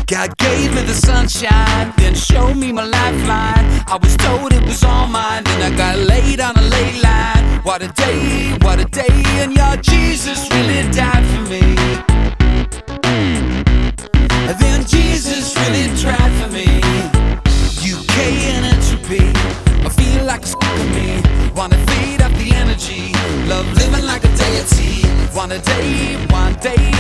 God gave me the sunshine, then showed me my lifeline. I was told it was all mine, then I got laid on a ley line. What a day, and your Jesus really died for me. And then Jesus really tried for me. UK and entropy, I feel like a of me. Wanna feed up the energy, love living like a deity. One day